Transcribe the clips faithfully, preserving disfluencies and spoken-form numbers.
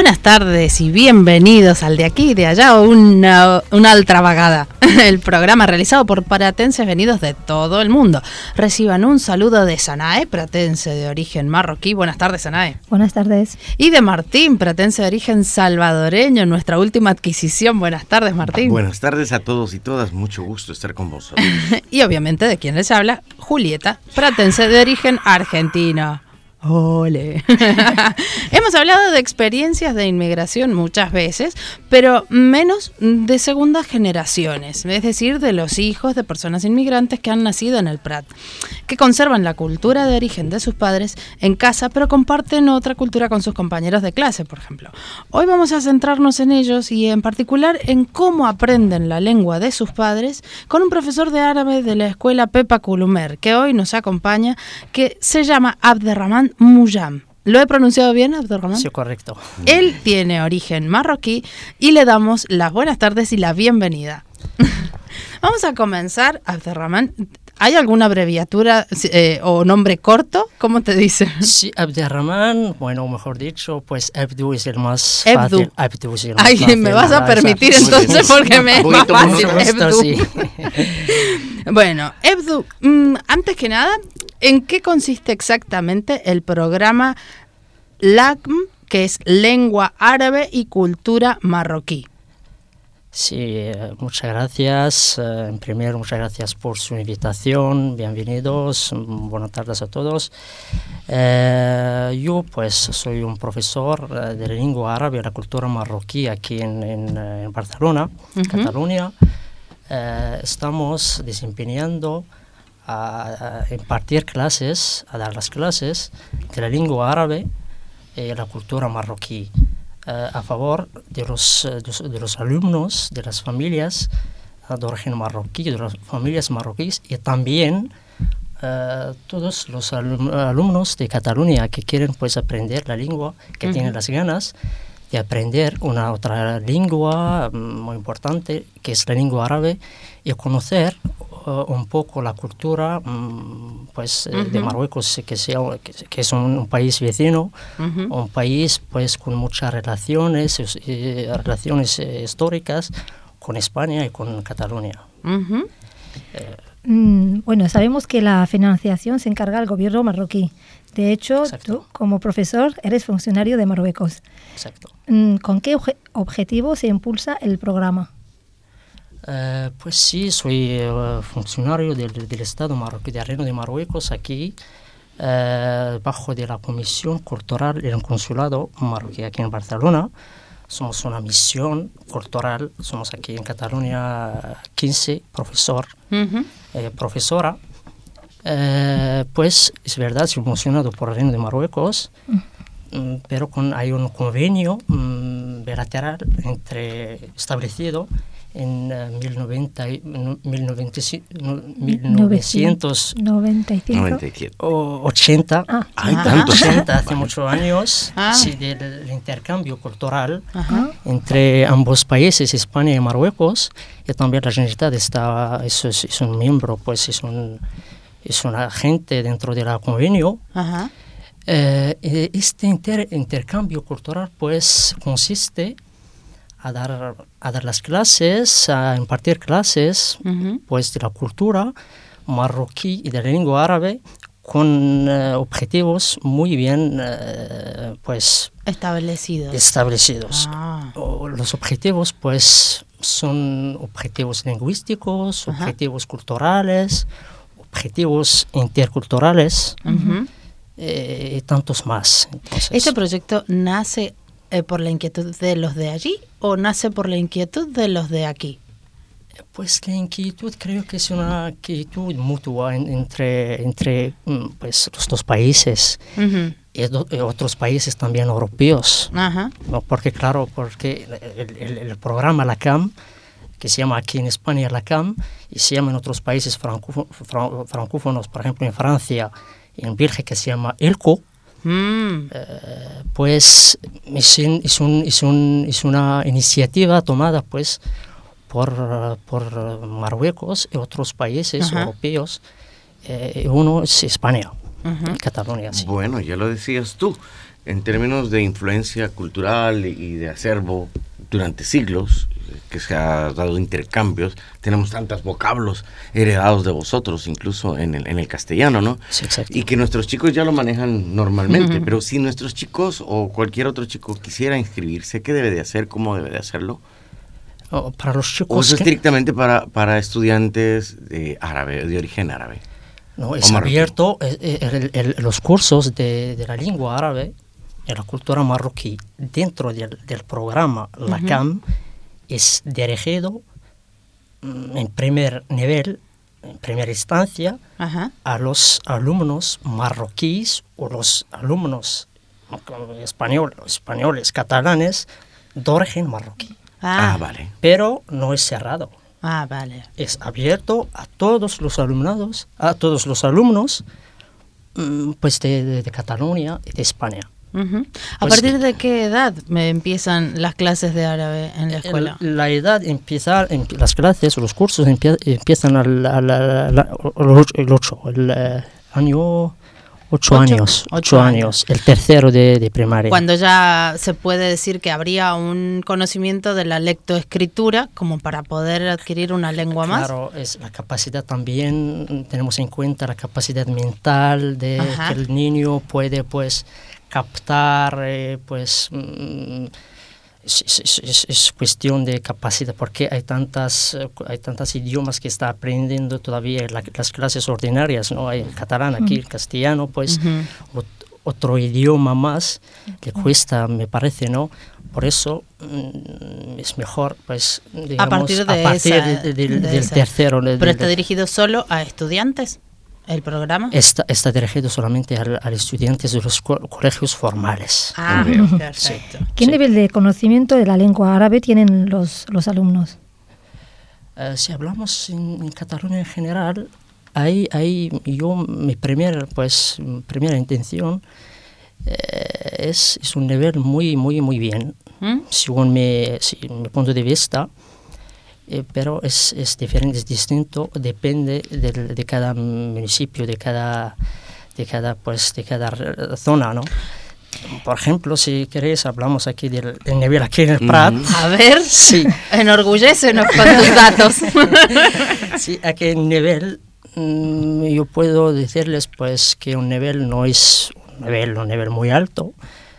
Buenas tardes y bienvenidos al de aquí y de allá, una, una altra vagada, el programa realizado por pratenses venidos de todo el mundo. Reciban un saludo de Sanae, pratense de origen marroquí. Buenas tardes, Sanae. Buenas tardes. Y de Martín, pratense de origen salvadoreño, nuestra última adquisición. Buenas tardes, Martín. Buenas tardes a todos y todas, mucho gusto estar con vosotros. Y obviamente de quien les habla, Julieta, pratense de origen argentino. ¡Ole! Hemos hablado de experiencias de inmigración muchas veces, pero menos de segundas generaciones, es decir, de los hijos de personas inmigrantes que han nacido en el Prat, que conservan la cultura de origen de sus padres en casa, pero comparten otra cultura con sus compañeros de clase, por ejemplo. Hoy vamos a centrarnos en ellos y en particular en cómo aprenden la lengua de sus padres con un profesor de árabe de la escuela Pepa Culumer, que hoy nos acompaña, que se llama Abderrahman Mujam. ¿Lo he pronunciado bien, Abderrahman? Sí, correcto. Él tiene origen marroquí y le damos las buenas tardes y la bienvenida. Vamos a comenzar, Abderrahman. ¿Hay alguna abreviatura eh, o nombre corto? ¿Cómo te dicen? Sí, Abderrahman, bueno, mejor dicho, pues Abdu es el más Abdu. fácil. Abdu es el más Ay, fácil. me vas a permitir Muy entonces bien. porque me es más fácil. Esto Abdu. sí. Bueno, Abdu, mmm, antes que nada, ¿en qué consiste exactamente el programa L A C M, que es Lengua Árabe y Cultura Marroquí? Sí, eh, muchas gracias. Eh, en primer, muchas gracias por su invitación. Bienvenidos. Mm, Buenas tardes a todos. Eh, yo, pues, soy un profesor eh, de la lengua árabe y la cultura marroquí aquí en, en, en Barcelona, Uh-huh. Cataluña. Eh, estamos desempeñando a, a impartir clases, a dar las clases de la lengua árabe y la cultura marroquí. Uh, a favor de los, uh, de, de los alumnos, de las familias uh, de origen marroquí, de las familias marroquíes y también uh, todos los alum alumnos de Cataluña que quieren pues aprender la lengua, que uh-huh. tienen las ganas de aprender una otra lengua um, muy importante, que es la lengua árabe, y conocer uh, un poco la cultura um, pues, uh-huh. de Marruecos, que, sea, que, que es un, un país vecino, uh-huh. un país pues con muchas relaciones, eh, relaciones eh, históricas con España y con Cataluña. Uh-huh. eh, Mm, bueno, sabemos que la financiación se encarga el gobierno marroquí. De hecho, Exacto. tú, como profesor, eres funcionario de Marruecos. exacto. Mm, ¿Con qué obje objetivo se impulsa el programa? Uh, pues sí, soy uh, funcionario del, del Estado marroquí, del Reino de Marruecos, aquí, uh, bajo de la Comisión Cultural del Consulado marroquí aquí en Barcelona. Somos una misión cultural, somos aquí en Cataluña quince profesor, Uh-huh. eh, profesora. Uh, pues es verdad, soy funcionado por el Reino de Marruecos, Mm. mm, pero con, hay un convenio mm, bilateral entre, establecido en uh, mil novecientos noventa y cinco. noventa y siete. ochenta, Ah, Ay, Ah. tanto. ochenta, hace muchos años, Ah. sí, del, del intercambio cultural Ajá. entre ambos países, España y Marruecos, y también la Generalitat está, es, es, es un miembro, pues es un, es un agente dentro del convenio. Ajá. Eh, este inter, intercambio cultural pues consiste a dar, a dar las clases, a impartir clases Uh-huh. pues de la cultura marroquí y de la lengua árabe con uh, objetivos muy bien uh, pues Establecidos. establecidos. Ah. O los objetivos pues son objetivos lingüísticos, Ajá. objetivos culturales, objetivos interculturales, Uh-huh. eh, y tantos más. Entonces, ¿Este proyecto nace eh, por la inquietud de los de allí o nace por la inquietud de los de aquí? pues la inquietud creo que es una inquietud mutua en, entre, entre mm, pues, los dos países. Uh-huh. Y, do, y otros países también europeos. Ajá. ¿No? Porque claro, porque el, el, el programa L A C M, que se llama aquí en España L A C M, y se llama en otros países francófonos, fran, francófonos, por ejemplo en Francia y en Bélgica se llama ELCO, Mm. eh, pues es, es, un, es, un, es una iniciativa tomada pues por, por Marruecos y otros países Ajá. europeos, eh, uno es España. Uh-huh. Cataluña, sí. Bueno, ya lo decías tú. en términos de influencia cultural y de acervo durante siglos, que se ha dado intercambios, tenemos tantos vocablos heredados de vosotros, incluso en el, en el castellano, ¿no? Sí, exacto. Y que nuestros chicos ya lo manejan normalmente, Ujú. pero si nuestros chicos o cualquier otro chico quisiera inscribirse, ¿qué debe de hacer? ¿Cómo debe de hacerlo? Oh, para los ¿O chicos es que- estrictamente para, para estudiantes de árabe, de origen árabe? No, es marroquí. abierto eh, eh, el- el- los cursos de, de la lengua árabe y la cultura marroquí dentro del, del programa La Ujú. CAM es dirigido mm, en primer nivel, en primera instancia, Ajá. a los alumnos marroquíes o los alumnos español, españoles, catalanes de origen marroquí. Ah, Ah, vale. Pero no es cerrado. ah, vale. Es abierto a todos los alumnados, a todos los alumnos mm, pues de, de- de Cataluña y de España. Ujú. ¿A Pues- partir de qué edad me empiezan las clases de árabe en la escuela? El- la edad empieza, em- las clases o los cursos empie- empiezan al, al- al- al- el ocho, el eh, año ocho Ocho- años, ocho ocho años, el tercero de, de primaria. Cuando ya se puede decir que habría un conocimiento de la lectoescritura como para poder adquirir una lengua más. Claro, es la capacidad también, tenemos en cuenta la capacidad mental de Ajá. que el niño puede pues captar, eh, pues mm, es, es- es- es cuestión de capacidad, porque hay tantas eh, hay tantos idiomas que está aprendiendo todavía en la- las clases ordinarias, ¿no? Hay el catalán, aquí el castellano, pues Ujú. ot- otro idioma más le cuesta, me parece, ¿no? Por eso mm, es mejor, pues, digamos, A partir de a partir esa- de- de- del- de del esa. tercero. de- Pero de- está dirigido solo a estudiantes, el programa. está, está dirigido solamente a, a los estudiantes de los co- colegios formales. Ah, Veo. perfecto. ¿Qué Sí. nivel de conocimiento de la lengua árabe tienen los, los alumnos? Eh, si hablamos en, en Cataluña en general, ahí, ahí yo, mi primer, pues, mi primera intención eh, es, es un nivel muy, muy, muy bien, ¿Mm? según mi, si- mi punto de vista, eh, pero es, es diferente, es distinto, depende del- de cada municipio, de cada, de cada, pues, de cada re- zona, ¿no? Por ejemplo, si queréis, hablamos aquí del, del nivel aquí en el Prat. Ujú. A ver, Sí. enorgullécenos con tus datos. Sí, a qué nivel mm, yo puedo decirles pues que un nivel no es un nivel, un nivel muy alto,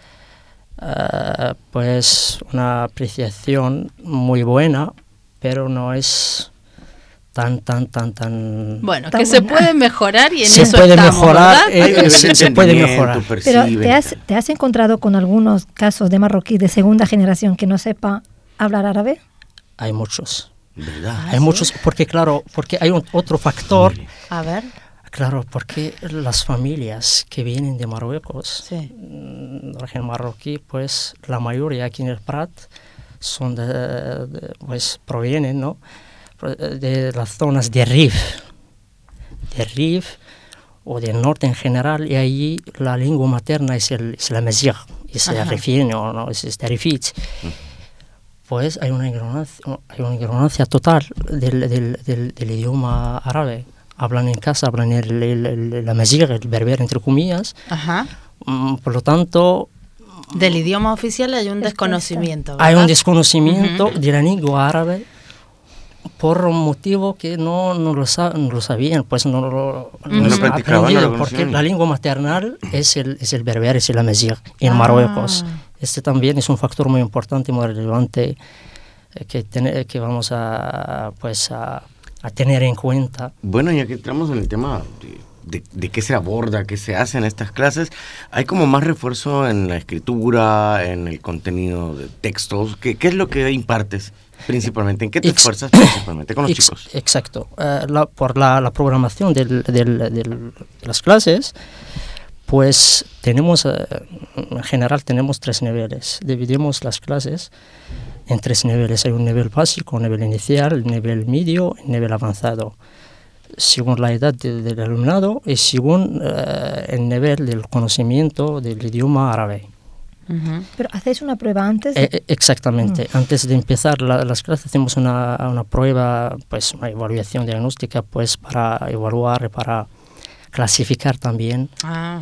ah, pues una apreciación muy buena, pero no es tan, tan, tan, tan... Bueno, Está que se buena. puede mejorar y en Se eso puede estamos, mejorar, ¿verdad? eh, Hay un nivel se- de se puede entendimiento, mejorar. Pero perciben. ¿te has, ¿te has encontrado con algunos casos de marroquí de segunda generación que no sepa hablar árabe? Hay muchos, ¿Verdad? Ah, hay ¿sí? muchos, porque claro, porque hay un, otro factor, A ver, claro, porque las familias que vienen de Marruecos, sí. mm, de origen marroquí, pues la mayoría aquí en el Prat son de, de- pues provienen, ¿no? Pro- de las zonas de Rif, de Rif o del norte en general, y allí la lengua materna es el es la Amazigh, es el Ajá. rifeño, ¿no? Es este Rifit. Pues hay una ignorancia, hay una ignorancia total del, del, del, del idioma árabe. Hablan en casa, hablan el, el, el, el Amazigh, el berber entre comillas. Ajá. Mm, Por lo tanto, Del idioma oficial hay un Esto desconocimiento. hay un ¿verdad? desconocimiento de la lengua árabe por un motivo que no, no, lo, sa- no lo sabían, pues no lo, No lo han practicaban, no lo aprendido, porque conocían. la lengua maternal es el, es el berber, es el Amazigh en Ah. Marruecos. Este también es un factor muy importante, muy relevante eh, que, tener, que vamos a, pues a, a tener en cuenta. Bueno, ya que entramos en el tema de, de, de qué se aborda, qué se hace en estas clases, hay como más refuerzo en la escritura, en el contenido de textos. ¿Qué, qué es lo que impartes principalmente? ¿En qué te Ex- esfuerzas principalmente con los Ex- chicos? Exacto. Eh, la- por la, la programación del- del- del- de las clases, pues tenemos, eh, en general tenemos tres niveles. Dividimos las clases en tres niveles. Hay un nivel básico, un nivel inicial, un nivel medio y un nivel avanzado, según la edad de- del alumnado y según eh, el nivel del conocimiento del idioma árabe. Ujú. Pero hacéis una prueba antes. Eh, eh, exactamente. Antes de empezar la- las clases hacemos una, una prueba, pues una evaluación diagnóstica, pues para evaluar y para clasificar también Ah.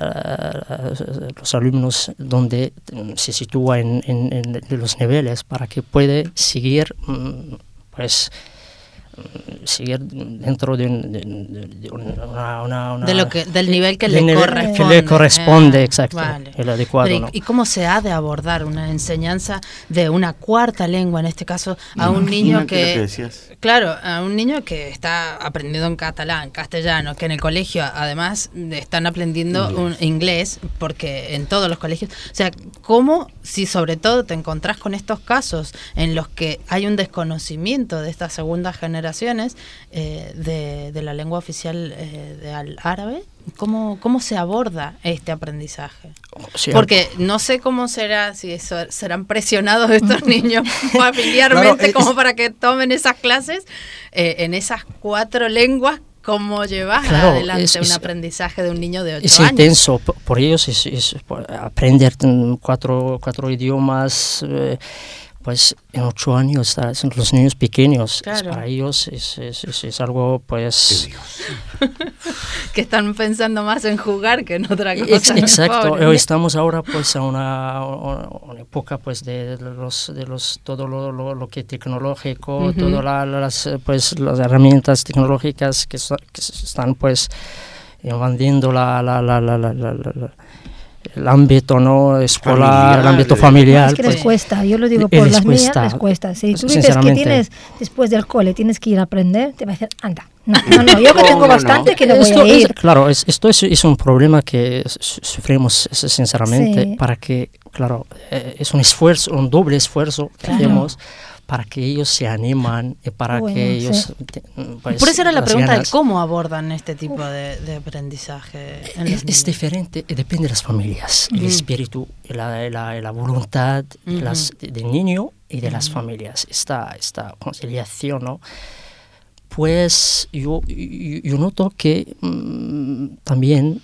uh, los alumnos donde se sitúa en, en, en los niveles para que puede seguir um, pues seguir dentro de, un, de, de una, una, una de lo que del nivel que de le nivel corresponde. que le corresponde, Eh, exacto, vale. el adecuado. Pero, ¿y, ¿no? ¿y cómo se ha de abordar una enseñanza de una cuarta lengua, en este caso, a un niño Imagínate que, lo que decías. claro, a un niño que está aprendiendo en catalán, castellano, que en el colegio además están aprendiendo un inglés, porque en todos los colegios, o sea, cómo, si sobre todo te encontrás con estos casos en los que hay un desconocimiento de estas segundas generaciones eh, de, de la lengua oficial eh, del árabe, ¿cómo, cómo se aborda este aprendizaje? Sí, Porque no sé cómo será, si eso, serán presionados estos niños familiarmente Claro, es- como para que tomen esas clases eh, en esas cuatro lenguas. ¿Cómo llevas Claro, adelante es- un es- aprendizaje de un niño de ocho es años? intenso, por, por ellos es, es por aprender mm, cuatro, cuatro idiomas, eh, pues en ocho años, está- son los niños pequeños, es- Claro. para ellos es, es, es, es algo pues... Que están pensando más en jugar que en otra cosa. Ex- exacto, Pobre. hoy estamos ahora pues a una, a una época pues de los de los todo lo, lo, lo que tecnológico, Ujú. todas la, las pues las herramientas tecnológicas que, so- que se están pues invadiendo la, la, la, la, la, la- la- el ámbito no escolar, Familiar, el ámbito eh. familiar. Es que pues, les cuesta, yo lo digo eh, por les las mías, cuesta. les cuesta. Si tú dices que Sinceramente. tienes, después del cole, tienes que ir a aprender, te va a decir, anda. No, no, no, yo que ¿Cómo tengo no? bastante que no voy Esto a es- ir. claro, es, esto es, es un problema que su- sufrimos eh, sinceramente Sí. para que, claro, eh, es un esfuerzo, un doble esfuerzo que Claro. hacemos para que ellos se animan y para Bueno, que sí. ellos... te- pues, Por eso era la las pregunta de ganas. cómo abordan este tipo de, de aprendizaje en los Es, es niños. diferente, eh, depende de las familias, el Ujú. espíritu, la, la, la voluntad de Ujú. las, de- del niño y de las familias, esta, esta conciliación, ¿no? Pues yo, yo, yo noto que mm, también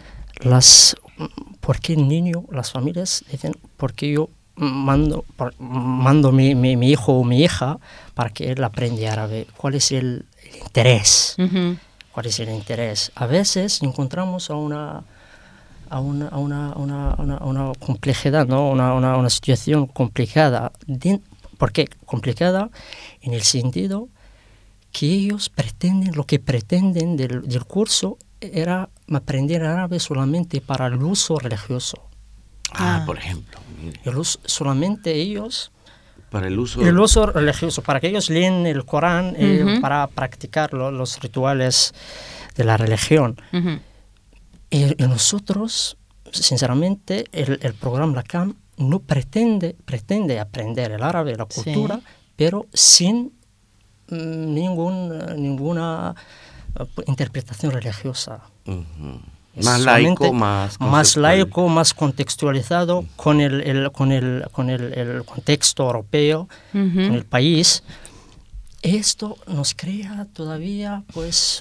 las, ¿por qué el niño, las familias dicen, por qué yo mando, por- mando mi, mi, mi hijo o mi hija para que él aprenda árabe? ¿Cuál es el, el interés? Ujú. ¿Cuál es el interés? A veces encontramos a una, a una, a una, a una, a una, a una complejidad, ¿no? una, una, una situación complicada. De, ¿Por qué? Complicada en el sentido que ellos pretenden, lo que pretenden del, del curso era aprender árabe solamente para el uso religioso. Ah, Ah. por ejemplo, mire, El uso, solamente ellos, para el uso... el uso religioso, para que ellos leen el Corán, eh, Ujú. para practicar lo- los rituales de la religión. Ujú. Y, y nosotros, sinceramente, el, el programa LACAM no pretende, pretende aprender el árabe, la Sí. cultura, pero sin mm, ningún, eh, ninguna eh, interpretación religiosa. Ujú. Es Más solamente laico, más... más conceptual. laico, más contextualizado con el, el- con el, con el, el contexto europeo, Ujú. con el país. Esto nos crea todavía pues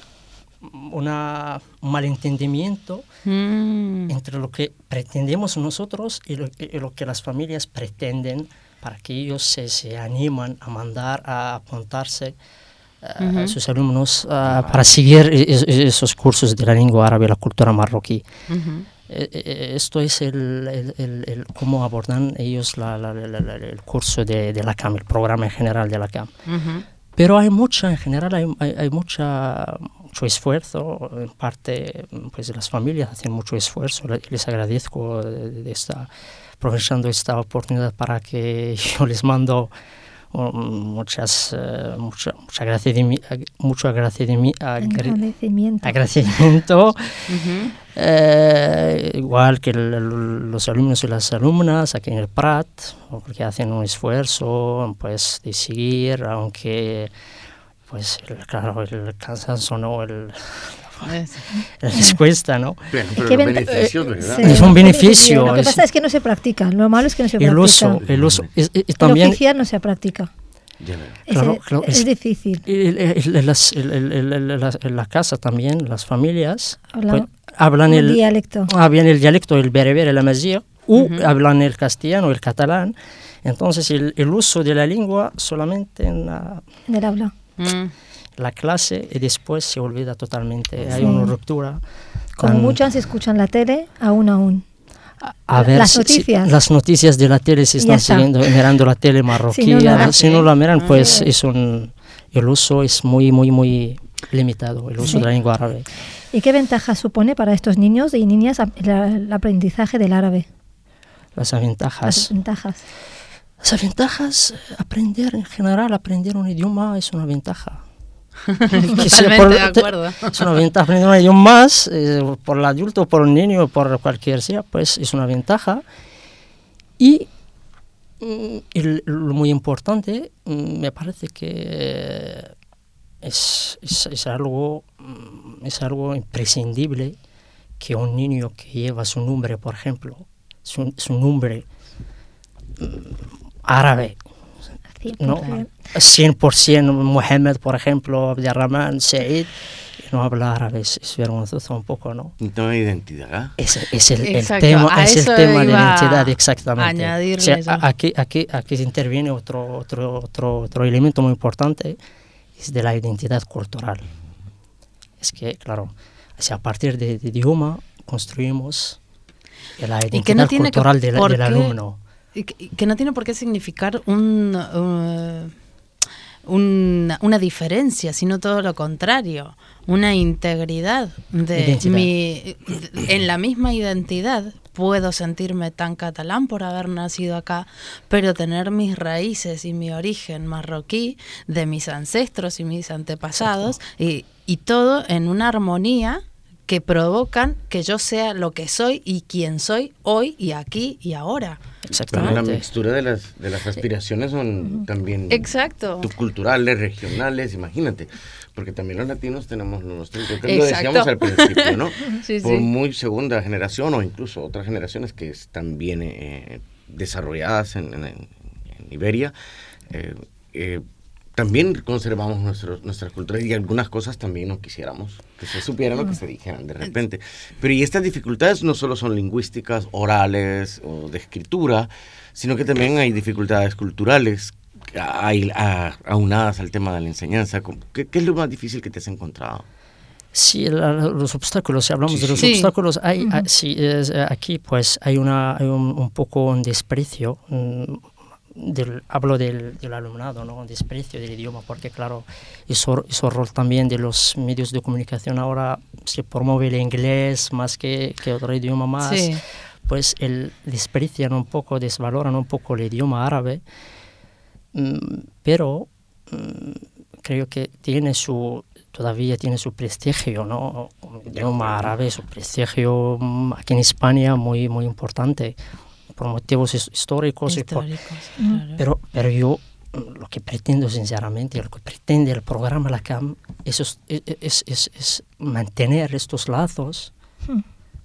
una, un malentendimiento Mm. entre lo que pretendemos nosotros y lo, y lo que las familias pretenden para que ellos se, se animan a mandar, a apuntarse a Ujú. sus alumnos ah, para seguir es- es- esos cursos de la lengua árabe y la cultura marroquí. Ujú. Eh, eh, Esto es el, el- el- el cómo abordan ellos la- la- la- la- el curso de, de la C A M, el programa en general de la C A M. Ujú. Pero hay mucha, en general, hay, hay, hay mucha, mucho esfuerzo, en parte, pues las familias hacen mucho esfuerzo, le- les agradezco de, de esta, aprovechando esta oportunidad para que yo les mando um, muchas, eh, mucha, mucha agradecimi- ag- mucho agradecimi- agre- Agradecimiento. agradecimiento, Ujú. eh, igual que el- el- los alumnos y las alumnas aquí en el Prat, porque hacen un esfuerzo pues de seguir, aunque pues el, claro, el cansancio, ¿no? El, Es- les cuesta, ¿no? Pero, pero ¿Qué los venta- beneficios, ¿verdad? Sí, Es un beneficio, Lo que es- pasa es que no se practica. Lo malo es que no se El practica. uso, el uso, es- es- El también oficial no se practica. Ya veo. Es, Claro, claro, es es- difícil. el- el- el- las- el- el- el- el- las- en la casa también, las familias Hablan pues, hablan un el dialecto. hablan el dialecto, el bereber, el amazigh, o Ujú. hablan el castellano, el catalán. Entonces el, el uso de la lengua solamente en la, Del habla. Mm. la clase y después se olvida totalmente. Sí. Hay una ruptura. Como tan- muchas escuchan la tele, aún aún. A, a ver, Las si- si- noticias. las noticias de la tele se Ya están está. siguiendo, mirando la tele marroquí. Si no, nada. ah, si no la miran, pues Sí. es un, el uso es muy, muy, muy limitado, el uso Sí. de la lengua árabe. ¿Y qué ventajas supone para estos niños y niñas ap- la- el aprendizaje del árabe? Las Las ventajas. ventajas. Las ventajas, eh, aprender en general, aprender un idioma es una ventaja. Que sea Totalmente por- de acuerdo. Es una ventaja aprender un idioma más, eh, por el adulto, por el niño, por cualquier sea, pues es una ventaja. Y, mm, y lo muy importante, mm, me parece que es, es, es algo, mm, es algo imprescindible que un niño que lleva su nombre, por ejemplo, su, su nombre mm, árabe, ¿no? cien por ciento Mohamed, por ejemplo, Abdelrahman, Said, y no habla árabe, es, es vergonzoso un poco, ¿no? Un tema de identidad, ¿ah? Es, es el, el Exacto, tema, a es el eso tema de iba identidad, a exactamente. añadirle O sea, yo. a- aquí, aquí, aquí interviene otro, otro, otro, otro elemento muy importante, es de la identidad cultural. Es que, claro, o sea, a partir de, de idioma construimos la Y que no identidad tiene que cultural del, por del qué- alumno. Y que, y que no tiene por qué significar un, uh, una, una diferencia, sino todo lo contrario, una integridad de Identidad. mi de- en la misma identidad. Puedo sentirme tan catalán por haber nacido acá, pero tener mis raíces y mi origen marroquí de mis ancestros y mis antepasados y, y todo en una armonía que provocan que yo sea lo que soy y quién soy hoy y aquí y ahora. Pero la Exactamente. mixtura de las, de las aspiraciones son también Exacto. tu- culturales, regionales, imagínate. Porque también los latinos tenemos lo nuestro. Creo que lo Exacto. decíamos al principio, ¿no? Sí, Por sí. muy segunda generación o incluso otras generaciones que están bien eh, desarrolladas en, en- en Iberia, eh, eh, también conservamos nuestros, nuestras culturas y algunas cosas también no quisiéramos que se supieran o que se dijeran de repente. Pero y estas dificultades no solo son lingüísticas, orales o de escritura, sino que también hay dificultades culturales hay, a, aunadas al tema de la enseñanza. ¿Qué, ¿Qué es lo más difícil que te has encontrado? Sí, la, los obstáculos, si hablamos Sí, de los sí. obstáculos, hay, Ujú. hay- sí, es, eh, aquí pues hay, una, hay un, un poco un desprecio, mm, del, hablo del, del alumnado, ¿no? Un desprecio del idioma, porque claro, eso, eso rol también de los medios de comunicación ahora se promueve el inglés más que, que otro idioma más, Sí. pues el desprecian un poco, desvaloran un poco el idioma árabe, mm, pero mm, creo que tiene su todavía tiene su prestigio, ¿no? El idioma árabe, su prestigio mm, aquí en España muy muy importante por motivos his- históricos, y por- Históricos, Mm. claro. pero pero yo mm, lo que pretendo sinceramente, lo que pretende el programa La Cam es, es, es, es- es mantener estos lazos Hmm.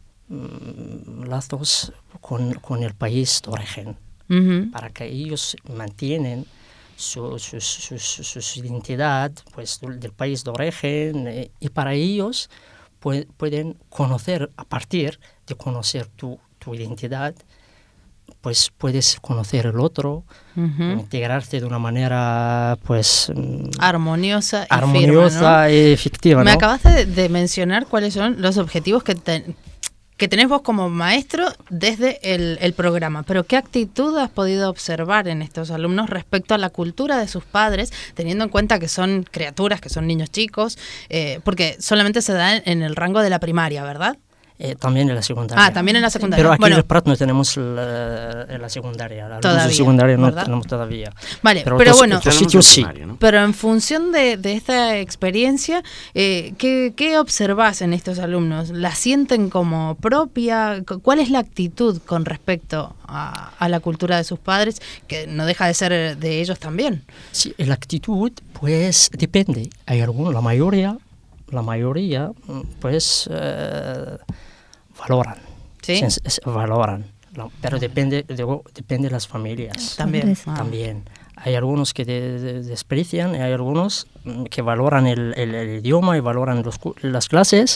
mm, lazos con, con el país de origen, Ujú. para que ellos mantienen su, su, su, su- su identidad pues, del, del país de origen, eh, y para ellos pue- pueden conocer, a partir de conocer tu, tu identidad, pues puedes conocer el otro, Ujú. integrarte de una manera pues mm, Armoniosa y armoniosa firme, y efectiva, ¿no? Me ¿no? acabaste de, de mencionar cuáles son los objetivos que, te- que tenés vos como maestro desde el, el programa, pero ¿qué actitud has podido observar en estos alumnos respecto a la cultura de sus padres, teniendo en cuenta que son criaturas, que son niños chicos, eh, porque solamente se da en el rango de la primaria, ¿verdad? Eh, también en la secundaria. Ah, también en la secundaria. Pero aquí Bueno. en el Prat no tenemos la, en la secundaria. La Todavía, de secundaria no ¿verdad? tenemos todavía. Vale, pero, otros, bueno, otros Tenemos sitios la sí. primaria, ¿no? pero en función de, de esta experiencia, eh, ¿qué, ¿qué observás en estos alumnos? ¿La sienten como propia? Cu- ¿Cuál es la actitud con respecto a, a la cultura de sus padres, que no deja de ser de ellos también? Sí, la actitud, pues depende. Hay algunos, la mayoría, la mayoría, mm, pues eh, valoran. ¿Sí? Sens- es- valoran. La- pero depende, digo, depende de las familias. También. Padres. Ah. También. Hay algunos que de- de- desprecian y hay algunos mm, que valoran el, el- el idioma y valoran los cu- las clases.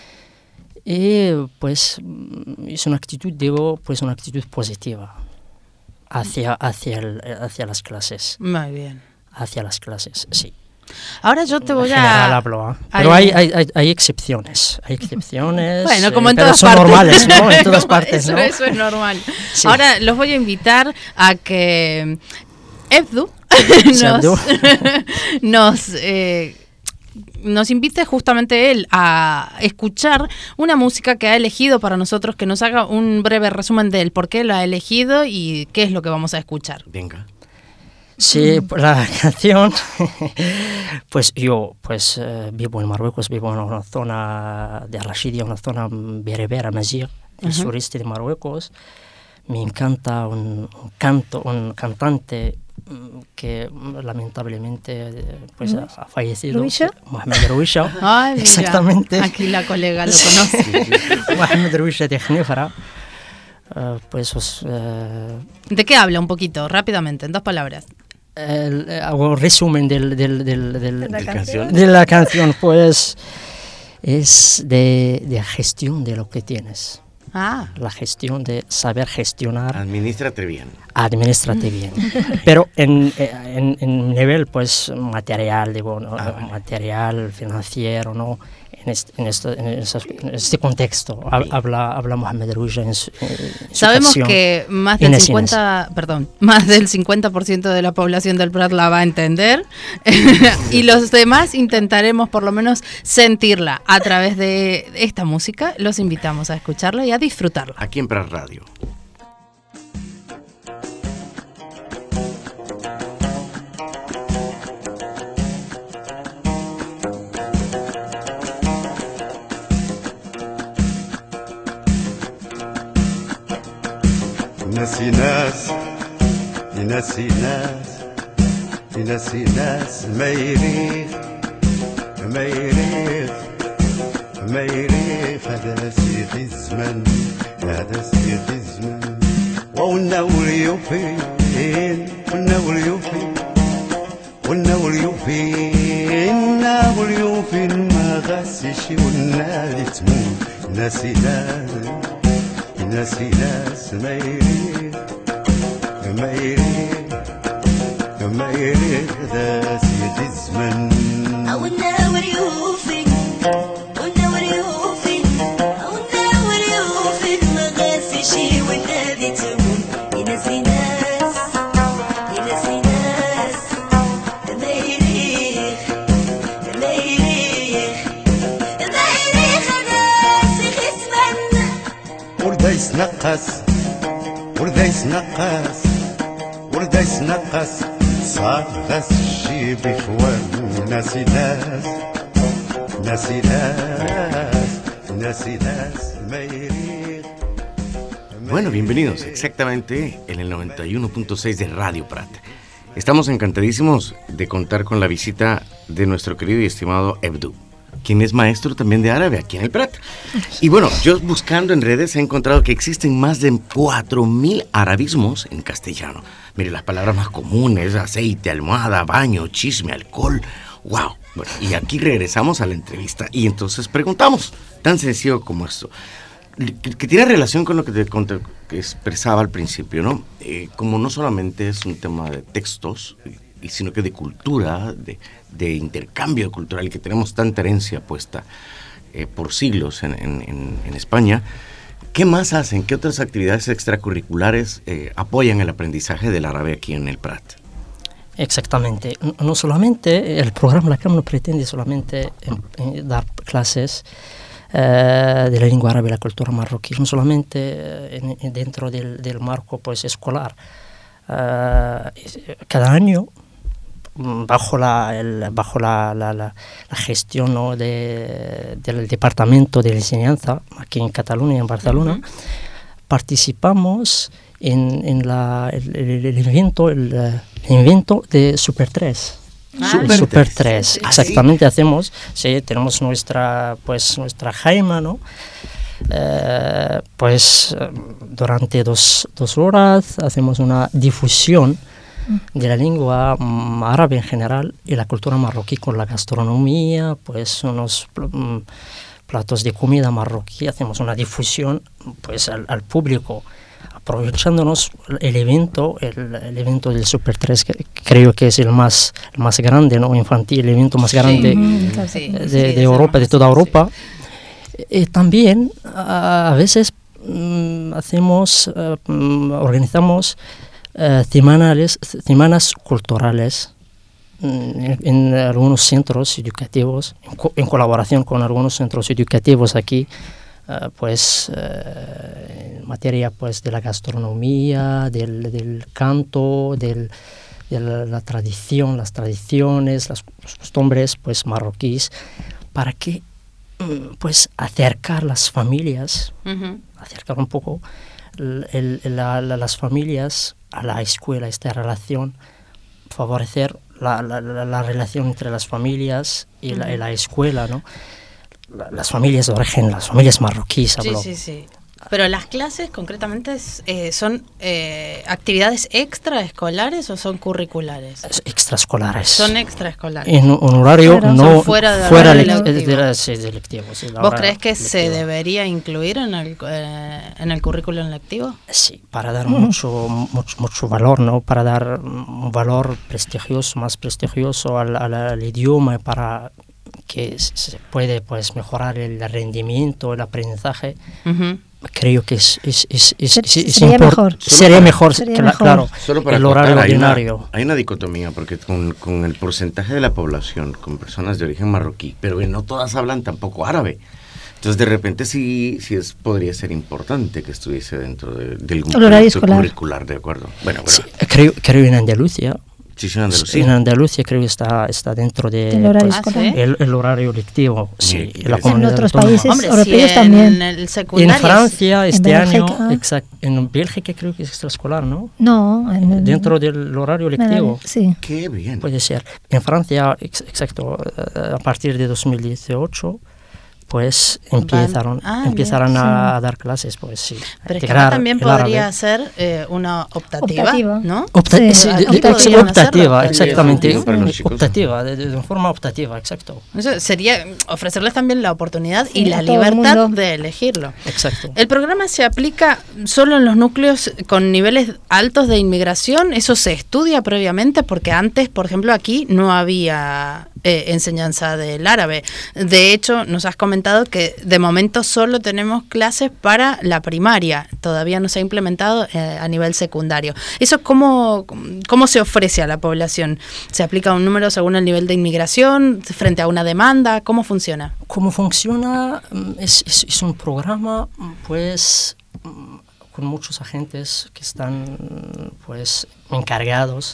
Y pues mm, es una actitud, digo, pues una actitud positiva hacia, hacia, el- hacia las clases. Muy bien. Hacia las clases, sí. Ahora yo te voy en general a... hablo, ¿eh? Pero hay, hay, hay, hay excepciones, hay excepciones. Bueno, como en eh, pero todas son partes. normales, ¿no? En todas partes, eso, ¿no? eso es normal. Sí. Ahora los voy a invitar a que Ebdu Sí, nos, Ebdu. nos, eh, nos invite justamente él a escuchar una música que ha elegido para nosotros, que nos haga un breve resumen de él, por qué lo ha elegido y qué es lo que vamos a escuchar. Venga. Sí, la canción, pues yo pues eh, vivo en Marruecos, vivo en una zona de Rashidia, una zona berbera, Mazigh, el Ujú. sureste de Marruecos. Me encanta un, un canto, un cantante mm, que mm, lamentablemente eh, pues ha, ha fallecido, ¿Ruisha? Mohamed Rouisha. Ay, mira, Exactamente. aquí la colega lo conoce. Mohamed Rouisha de Gnefra. Eh, pues os, eh, ¿De qué habla un poquito, rápidamente, en dos palabras? el, eh, hago un resumen del, del, del, del- De la ¿De canción. canción? de la canción, pues es de, de gestión de lo que tienes, Ah, la gestión de saber gestionar, Administrate bien. administrate bien, pero en, en, en nivel pues material, digo, ¿no? Ah, vale. material, financiero, ¿no? En este, en este, en esas- en este contexto ha- habla, habla Mohamed Rouisha en su, en su sabemos canción. que más del Inés, cincuenta, perdón, más del cincuenta por ciento de la población del Prat la va a entender y los demás intentaremos por lo menos sentirla a través de esta música. Los invitamos a escucharla y a disfrutarla. Aquí en Prat Radio. ناسي ناس يناسي ناس يناسي ناس ما يريخ ما يريخ ما يريخ هذا سيخ الزمن هذا سيخ الزمن والنور يوفين والنور يوفين والنور يوفين النور يوفين ما غاسش والنار تموت ناسي ناس ناسي ناس ما يريد ما يريد ما يريد ذا سيد الزمن أو النور يوفي والنور يوفي أو النور يوفي ما غاسي شي والنبي تمون ينسي ناس ينسي ناس ما يريخ ما يريخ ما يريخ ناس يخسمن وردا يسنقص وردا يسنقص وردا يسنقص صار غاس الشي بإخوان ناسي ناس ناسي ناس ناسي ناس ما يريد Bueno, bienvenidos exactamente en el noventa y uno punto seis de Radio Prat. Estamos encantadísimos de contar con la visita de nuestro querido y estimado Ebdu, quien es maestro también de árabe aquí en el Prat. Y bueno, yo buscando en redes he encontrado que existen más de cuatro mil arabismos en castellano. Mire, las palabras más comunes: aceite, almohada, baño, chisme, alcohol. ¡Wow! Bueno, y aquí regresamos a la entrevista y entonces preguntamos, tan sencillo como esto, que, que tiene relación con lo que te conté, que expresaba al principio, ¿no? Eh, como no solamente es un tema de textos, y, sino que de cultura, de, de intercambio cultural, que tenemos tanta herencia puesta eh, por siglos en, en, en, en España. ¿Qué más hacen? ¿Qué otras actividades extracurriculares eh, apoyan el aprendizaje del árabe aquí en el Prat? Exactamente. No, no solamente el programa La CAM no pretende solamente en, en dar clases eh, de la lengua árabe y la cultura marroquí, no solamente eh, en, en dentro del, del marco pues escolar. Eh, cada año bajo la el, bajo la, la, la, la gestión, ¿no? de, del departamento de enseñanza aquí en Cataluña, en Barcelona, uh-huh. participamos en, en la, el, el, el evento el, el evento de Super tres. Ah, Super, Super tres, tres. Sí, exactamente. ¿Ah, sí? Hacemos, sí, tenemos nuestra pues nuestra jaima, ¿no? Eh, pues durante dos, dos horas hacemos una difusión de la lengua árabe en general y la cultura marroquí con la gastronomía, pues unos pl- platos de comida marroquí, hacemos una difusión pues al, al público, aprovechándonos el evento, el, el evento del Super tres que, creo que es el más, el más grande, ¿no? Infantil, el evento más grande Mm, Sí, de, sí, de es el Europa, más de toda masivo, Europa. Eh, también a, a veces mm, hacemos, eh, mm, organizamos eh, semanales, semanas culturales mm, en, en algunos centros educativos, en, co- en colaboración con algunos centros educativos aquí, eh, pues eh, en materia pues de la gastronomía, del, del canto, del, de la, la tradición, las tradiciones, las, los costumbres pues marroquíes, para que mm, pues acercar las familias, Ujú. acercar un poco el- el- la- la- las familias a la escuela, esta relación, favorecer la, la- la- la relación entre las familias y la, y la escuela, ¿no? La- las familias de origen, las familias marroquíes, Sí, hablo. sí, sí. Pero las clases concretamente es, eh, son eh, actividades extraescolares o son curriculares. Es- extraescolares. Son extraescolares. En un horario Fuera. no Son fuera de fuera horario lec- lectivo. de la- sí, de lectivo, sí, la ¿Vos hora crees que se lectiva. debería incluir en el, eh, en el currículum lectivo? Sí, para dar mucho, mucho, mucho valor, ¿no? Para dar un valor prestigioso, más prestigioso al, al, al idioma, para que se se puede pues mejorar el rendimiento, el aprendizaje. Ujú. Creo que es, es, es, es, Se- es- es sería impor- mejor. Sería mejor, Sería cla- mejor. claro, Solo para el horario acotar, hay una, ordinario. hay una dicotomía, porque con, con el porcentaje de la población, con personas de origen marroquí, pero que no todas hablan tampoco árabe. Entonces, de repente sí, sí es, podría ser importante que estuviese dentro de, del El horario proyecto escolar. curricular, ¿de acuerdo? Bueno, bueno, Sí, creo, creo en Andalucía, sí, sí, en Andalucía. en Andalucía creo que está, está dentro de El horario Ah, escolar. ¿sí? el, el horario lectivo, sí, Bien, en la interesante. comunidad En otros autónoma. países Hombre, europeos si también. en el En secundario... Francia en este año, Bélgica. exact, en Bélgica creo que es extraescolar, ¿no? No, en el- Dentro del horario en el- lectivo. Sí. Qué bien. Puede ser. En Francia, ex- exacto, eh, a partir de dos mil dieciocho, pues empezaron, Ah, empezaron bien, a, sí. a dar clases, pues sí. a Pero es que integrar acá también el árabe. podría ser eh, una optativa, Optativa. ¿no? Opta- Sí. sí, Aquí de- de- podrían optativa, hacerlo. exactamente. Sí, para los chicos. Optativa, de, de- de forma optativa, exacto. Eso sería ofrecerles también la oportunidad Sí, y la a todo el libertad mundo. de elegirlo. Exacto. ¿El programa se aplica solo en los núcleos con niveles altos de inmigración? ¿Eso se estudia previamente? Porque antes, por ejemplo, aquí no había eh, enseñanza del árabe. De hecho, nos has comentado que de momento solo tenemos clases para la primaria. Todavía no se ha implementado eh, a nivel secundario. ¿Eso cómo, cómo se ofrece a la población? ¿Se aplica un número según el nivel de inmigración frente a una demanda? ¿Cómo funciona? ¿Cómo funciona? Mm, Es, es, es un programa, mm, pues, mm, con muchos agentes que están, pues, encargados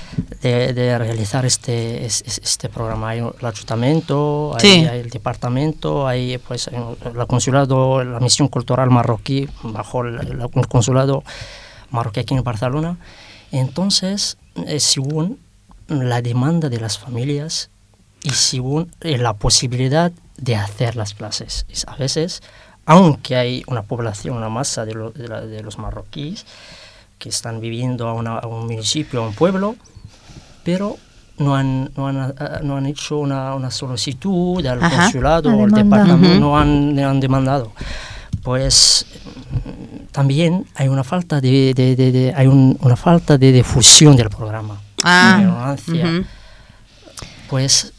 de, de realizar este, es- es- este programa. Hay el ayuntamiento, hay, Sí. hay el departamento, hay, pues, hay el consulado, la misión cultural marroquí, bajo el, el consulado marroquí aquí en Barcelona. Entonces, eh, según la demanda de las familias y según eh, la posibilidad de hacer las clases. Es, a veces, aunque hay una población, una masa de, lo- de, la- de los marroquíes que están viviendo a, una- a un municipio, a un pueblo, pero no han, no han, ah, no han hecho una, una solicitud al Ajá. consulado Una o al demanda. departamento, Ujú. no han, no han demandado. Pues mm, también hay una falta de, de- de- de- hay un- una falta de difusión del programa. Ah, Una ignorancia, ujú. pues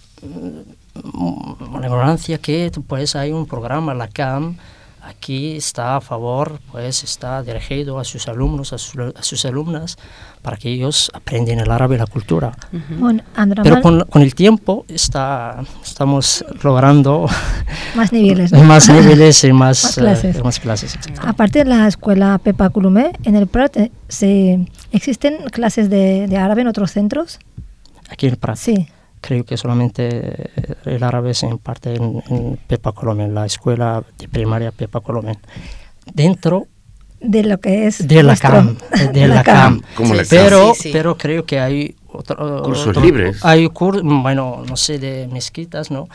mm, una ignorancia que pues hay un programa, la C A M, aquí está a favor, pues está dirigido a sus alumnos, a, su- a sus alumnas, para que ellos aprendan el árabe y la cultura. Bueno, Andra, Pero más, con, con el tiempo está, estamos logrando más niveles. ¿no? más niveles y más, Más eh, clases. más clases. exacto. Aparte de la escuela Pepa Colomé, en el Prat, eh, se, ¿existen clases de, de árabe en otros centros? Aquí en Prat. Sí. Creo que solamente eh, el árabe se imparte en, en Pepa Colomé, en la escuela de primaria Pepa Colomé. Dentro De lo que es. de la nuestro- C A M, eh, de la C A M. Como la Sí, Pero, sí, sí. pero creo que hay otro, Cursos otro- libres. Hay cursos, bueno, no sé, de mezquitas, ¿no?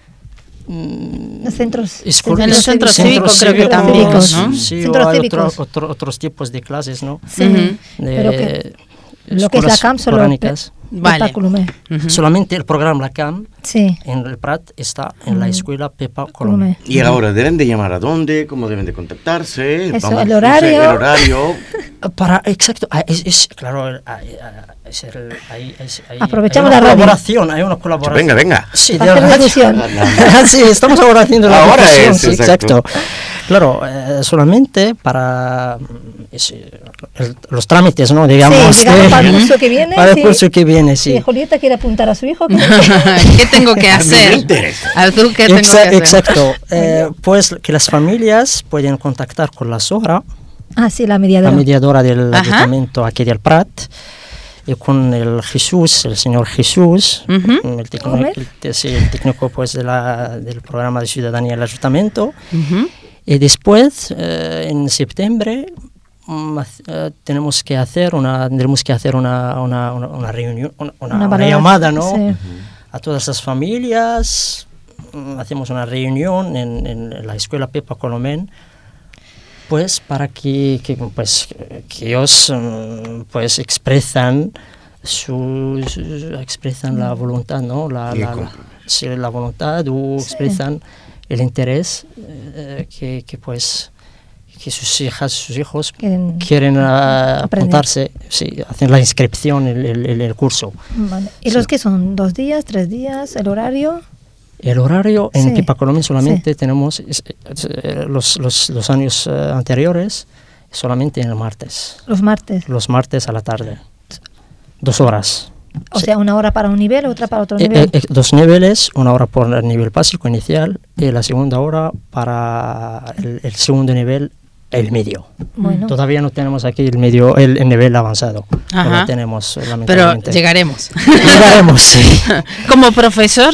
Mm, Los centros. escuelas- En los centros cívicos creo que también, cívicos, ¿no? Sí, Centros o hay cívicos. otro- otro- otros tipos de clases, ¿no? Sí. Ujú. De Pero que lo que es la escuelas C A M solo. coránicas. Pe- Vale. Pepa Colomé. Ujú. Solamente el programa La C A M Sí. en el Prat está en la Mm. escuela Pepa Colomé. Colomé. Y ahora, ¿deben de llamar a dónde? ¿Cómo deben de contactarse? Eso, Vamos, el no sé, horario. el horario. Para, exacto, ah, es, es claro, ah, ah, es el, hay, es, hay, Aprovechamos hay una la radio. colaboración, hay una colaboración. Venga, venga. Sí, de Para hacer verdad. difusión. Sí, estamos ahora haciendo la Ahora difusión, es, sí, exacto. exacto. Claro, eh, solamente para mm, es, eh, el- los trámites, ¿no? Digamos, Sí, digamos, de- para el curso que viene, Para el sí. curso que viene, sí. Si Julieta quiere apuntar a su hijo, que- ¿Qué tengo que A mí me hacer? interesa. ¿A tú qué tengo Exa- que hacer? Exacto. Eh, pues que las familias pueden contactar con la SORA, ah, sí, la la mediadora. mediadora del Ajá. ayuntamiento aquí del Prat, y con el Jesús, el señor Jesús, Ujú. el, técnico, Gómez. el, te- sí, el técnico pues, de la, del programa de ciudadanía del ayuntamiento. Ujú. Y después, eh, en septiembre, mm, haz- eh, tenemos que hacer una, tendremos que hacer una, una, una, una reunión, una, una- una valoración, llamada, ¿no? sí. A todas las familias, mm, hacemos una reunión en, en la escuela Pepa Colomén, pues para que, que, pues, que ellos mm, pues expresan su, su- expresan la voluntad, ¿no? La, Y el la, la, compromiso. sí, la voluntad o Sí. expresan el interés eh, que, que pues que sus hijas, sus hijos Quieren quieren ah, aprender. apuntarse, sí, hacen la inscripción, el, el, el- el curso. Vale. ¿Y Sí. los que son? ¿Dos días, tres días? ¿El horario? El horario en Sí. Pepa Colomén solamente tenemos es- es- eh, los, los, los años eh, anteriores solamente en el martes, Los martes. los martes a la tarde, dos horas. O Sí. sea, una hora para un nivel, otra para otro Eh, nivel. eh, eh, dos niveles, una hora por el nivel básico inicial y la segunda hora para el, el segundo nivel, el medio. Bueno, Todavía no tenemos aquí el medio, el, el nivel avanzado. No Ajá. lo tenemos, eh, Pero lamentablemente. llegaremos. Llegaremos, sí. Como profesor,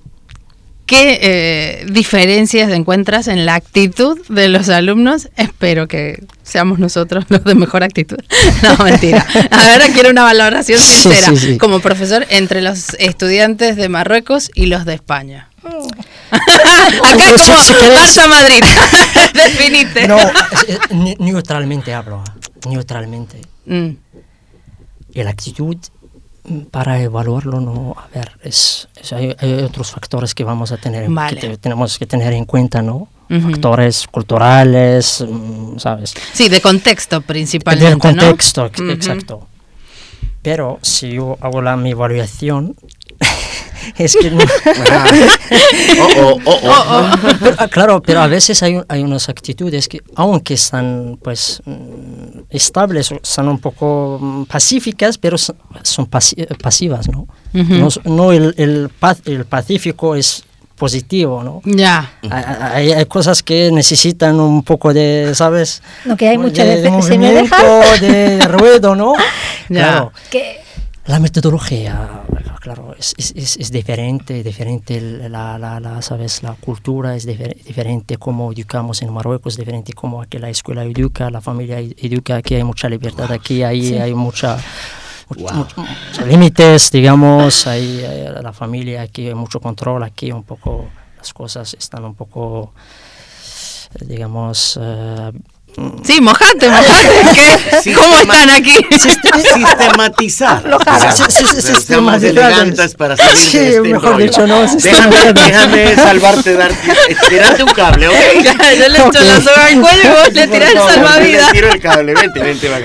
¿qué eh, diferencias encuentras en la actitud de los alumnos? Espero que seamos nosotros los de mejor actitud. No, mentira. Ahora quiero una valoración Sí, sincera, sí, sí. como profesor, entre los estudiantes de Marruecos y los de España. Acá Pues, es como si querés- Barça Madrid. Definite. No, es- es- ni- neutralmente hablo, neutralmente. Mm, Y la actitud, mm, para evaluarlo, no, a ver, es, es- hay, hay otros factores que vamos a tener, en- Vale. que te- tenemos que tener en cuenta, ¿no? Ujú. Factores culturales, mm, ¿sabes? Sí, de contexto principalmente, Del contexto, ¿no? ex- Ujú. exacto. Pero si yo hago la, mi evaluación, es que no- Oh, oh, oh, oh. Pero, ah, claro, pero a veces hay, un- hay unas actitudes que, aunque están pues mm, estables, o son un poco mm, pacíficas, pero son, son pasi- eh, pasivas, ¿no? Ujú. No, s- no el, el, paz- el pacífico es positivo, ¿no? Ya. Hay, hay- hay cosas que necesitan un poco de, ¿sabes? lo que hay de, mucha de veces. ¿Se me movimiento, deja? de, de ruedo, ¿no? Ya. Claro. Que La metodología, claro, es, es, es, es diferente, diferente el- la, la, la, ¿sabes? La cultura es difer- diferente, cómo educamos en Marruecos, diferente cómo aquí la escuela educa, la familia ed- educa, aquí hay mucha libertad, aquí hay, Sí. hay mucha, much- much- muchos límites, digamos, hay, hay la familia, aquí hay mucho control, aquí un poco las cosas están un poco, eh, digamos... eh, Sí, mojate, mojate. ¿Qué? Sí, ¿Cómo sí, están aquí? Sistematizar. Aflojar. Sí, sí, sí, sí, Digamos, seamos sistematizar. elegantes para salir Sí, de este mejor rollo. dicho, no, Déjame, déjame salvarte, darte, tirarte un cable, ¿ok? Ya, yo le echo la soga al cuello y vos le Por tirás el favor, yo salvavidas. le tiro el cable, vente, vente, vaga.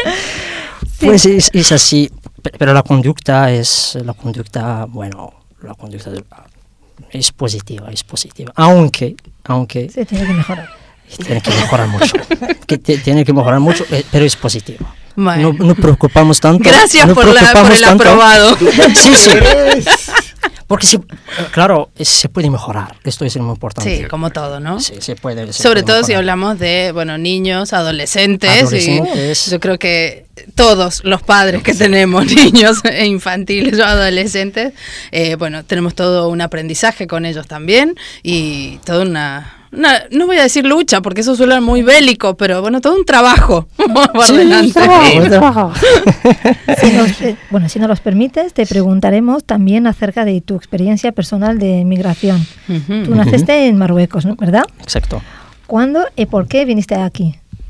Pues es, es así, pe- pero la conducta es, la conducta, bueno, la conducta de- es positiva, es positiva, aunque, aunque se tiene que mejorar. tiene que mejorar mucho, que te- tiene que mejorar mucho, eh, pero es positiva. Bueno. No, no preocupamos tanto. Gracias no por, la, por preocupamos el tanto. aprobado. Sí, sí. Porque sí, claro, es- se puede mejorar, esto es muy importante. Sí, como todo, ¿no? Sí, se puede. se Sobre puede todo si mejorar. hablamos de, bueno, niños, adolescentes. Adolescentes. Y yo creo que todos los padres que tenemos niños e infantiles o adolescentes, eh, bueno, tenemos todo un aprendizaje con ellos también y toda una, una, no voy a decir lucha porque eso suena muy bélico, pero bueno, todo un trabajo por Sí, delante. trabajo, trabajo. Si nos, eh, bueno, si nos los permites, te preguntaremos también acerca de tu experiencia personal de migración. Ujú. Tú naciste en Marruecos, ¿no? ¿Verdad? Exacto. ¿Cuándo y por qué viniste aquí?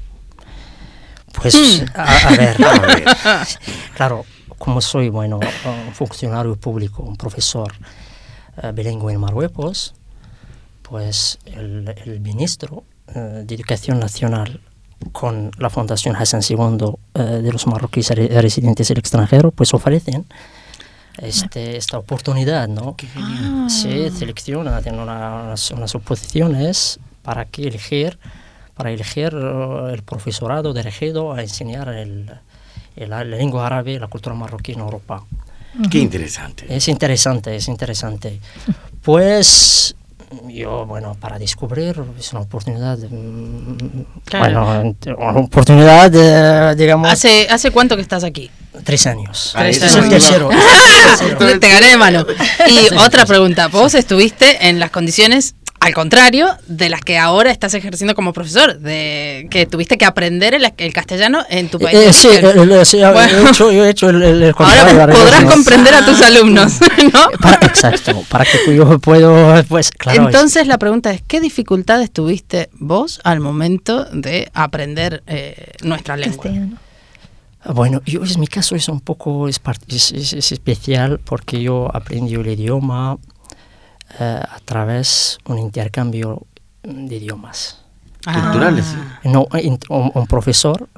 Pues, Hmm. a, a ver, a ver. Claro, como soy, bueno, un funcionario público, un profesor eh, bilingüe en Marruecos, pues el, el ministro eh, de Educación Nacional con la Fundación Hassan segundo eh, de los marroquíes re- residentes en el extranjero, pues ofrecen este, esta oportunidad, ¿no? Qué genial. Se selecciona, tienen una- unas, unas oposiciones para que elegir, para elegir eh, el profesorado dirigido a enseñar el, el- la lengua árabe y la cultura marroquí en Europa. Qué interesante. Es interesante, es interesante. Pues yo, bueno, para descubrir es una oportunidad, mm, Claro. bueno, una oportunidad, eh, digamos, ¿Hace, ¿Hace cuánto que estás aquí? tres años. Ah, Es eso el iba- tercero. Te te gané de mano. Y otra pregunta, vos estuviste en las condiciones, al contrario, de las que ahora estás ejerciendo como profesor, de que tuviste que aprender el, el castellano en tu país. Eh, de eh, sí, origen. el- el- sí, yo Bueno. he hecho, yo he hecho el, el, el contrario, Ahora varias podrás veces. comprender a tus alumnos, ¿no? Para- exacto, para que yo puedo, pues claro. Entonces la pregunta es, ¿qué dificultades tuviste vos al momento de aprender eh, nuestra lengua? Castellano. es- bueno, yo en mi caso es un poco es, part- es, es- es especial porque yo aprendí el idioma eh, a través de un intercambio de idiomas. Culturales, sí. No, in- un, un profesor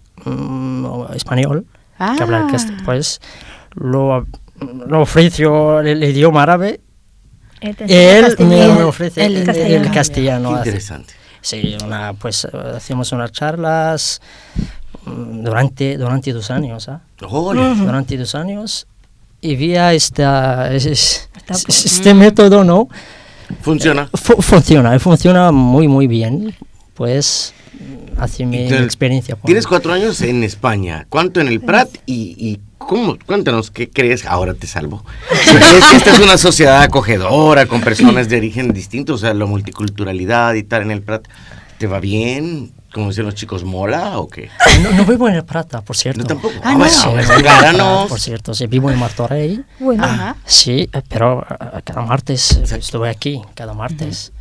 mm, español Ah. que habla cast- pues lo, lo ofreció el, el idioma árabe. Él te Él enseña me, castellano. me ofrece el el, el castellano. castellano. Qué Hace- interesante. Sí, una, pues eh, hacíamos unas charlas mm, durante, durante dos años, ¿ah? Ole. Durante dos años y vía esta, es- es- Está es- co- este método, ¿no? Funciona. Fu- funciona, funciona muy, muy bien. Pues hace mi Entonces, experiencia. con- Tienes cuatro años en España. ¿Cuánto en el Prat? Y, y cómo, cuéntanos, ¿qué crees? Ahora te salvo. ¿Crees que esta es una sociedad acogedora con personas de origen distinto? O sea, la multiculturalidad y tal en el Prat. ¿Te va bien? Como dicen los chicos, ¿mola o qué? No, no vivo en el Prata, por cierto. Yo tampoco. Ah, Ah, no. bueno, Sí, pues, no vivo en el regálanos. Prata, por cierto, sí, vivo en Martorell. Bueno, Ajá. Sí, eh, pero eh, cada martes eh, Exacto. estuve aquí, cada martes.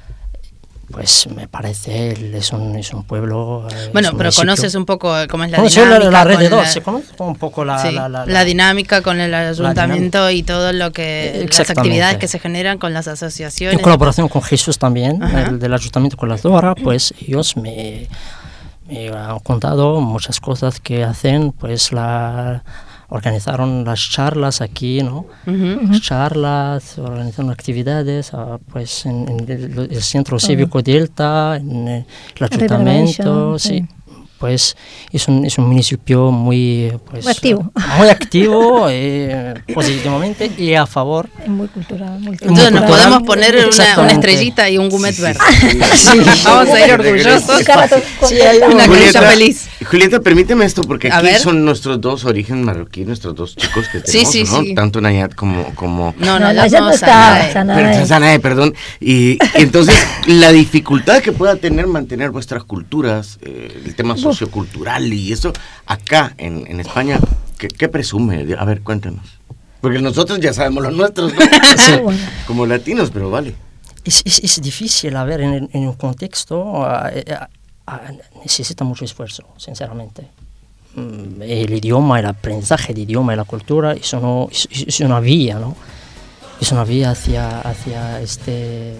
Pues me parece, el- es un, es un pueblo. eh, Bueno, es un pero municipio. conoces un poco cómo es la Conocí la- dinámica. la con alrededor, la- se conoce un poco la, sí, la, la- la la- dinámica con el ayuntamiento dinámica. y todo lo que las Exactamente. actividades que se generan con las asociaciones. En colaboración con Jesús también, Ajá. el del ayuntamiento con la Dora, pues ellos me, me han contado muchas cosas que hacen, pues la organizaron las charlas aquí, ¿no? Ujú. Las charlas, organizaron actividades, ah, pues en, en el, el centro cívico Delta, en eh, el ayuntamiento, Rivervation, sí. sí. Pues es un, es un municipio muy, pues, Muy activo. muy activo, eh, positivamente y a favor. es muy cultural. Muy Entonces nos cultural. podemos poner una, una Exactamente. estrellita y un gumet Sí, sí, verde. sí. Vamos a ir orgullosos. Sí, hay Una un- carita feliz. Julieta, permíteme esto, porque A aquí ver. son nuestros dos origen marroquí, nuestros dos chicos que Sí, tenemos, sí, ¿no? sí. Tanto Nayat como... como No, No, no, no, ya no no está. Sanae. Sanae. Pero, Sanae, perdón. Y, y entonces, la dificultad que pueda tener mantener vuestras culturas, eh, el tema sociocultural y eso, acá en, en España, ¿qué, qué presume? A ver, cuéntanos. Porque nosotros ya sabemos los nuestros, ¿no? Ah, bueno. Como latinos, pero vale. Es, es, es difícil, a ver, en, el- en un contexto ah, eh, ah, ah, necesita mucho esfuerzo, sinceramente. Mm, El idioma, el aprendizaje del idioma y la cultura es, uno, es, es- es una vía, ¿no? Es una vía hacia, hacia este,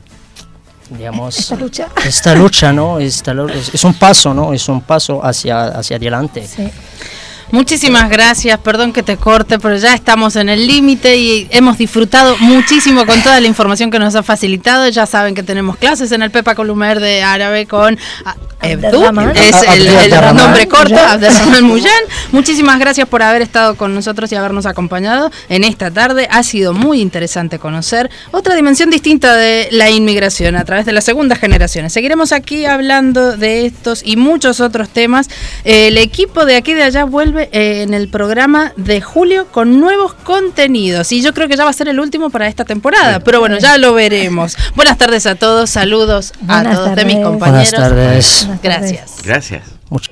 digamos... Esta lucha. Esta lucha, ¿no? Esta lu- es, es un paso, ¿no? Es un paso hacia, hacia adelante. Sí. Muchísimas gracias, perdón que te corte, pero ya estamos en el límite y hemos disfrutado muchísimo con toda la información que nos ha facilitado. Ya saben que tenemos clases en el Pepa Columer de árabe con ah, Ebdu, Abderrahman. es el, el Abderrahman. nombre corto, Muyan. Abderrahman Muyan. Muchísimas gracias por haber estado con nosotros y habernos acompañado en esta tarde. Ha sido muy interesante conocer otra dimensión distinta de la inmigración a través de las segundas generaciones. Seguiremos aquí hablando de estos y muchos otros temas. El equipo de aquí y de allá vuelve eh, en el programa de julio con nuevos contenidos y yo creo que ya va a ser el último para esta temporada, pero bueno, ya lo veremos. Buenas tardes a todos, saludos a Buenas todos de mis tardes. compañeros. Buenas tardes. Buenas tardes. Gracias. Gracias. Mucho-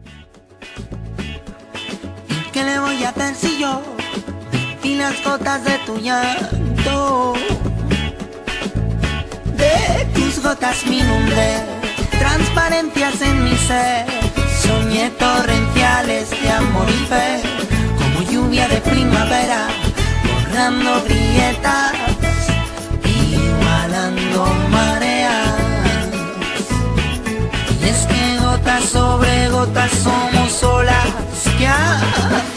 ¿Qué le voy a hacer si yo vi las gotas de tu llanto? De tus gotas me inundé, transparencias en mi ser, soñé torrenciales de amor y fe, como lluvia de primavera, borrando grietas, igualando mareas. Y es que gotas gotas somos olas que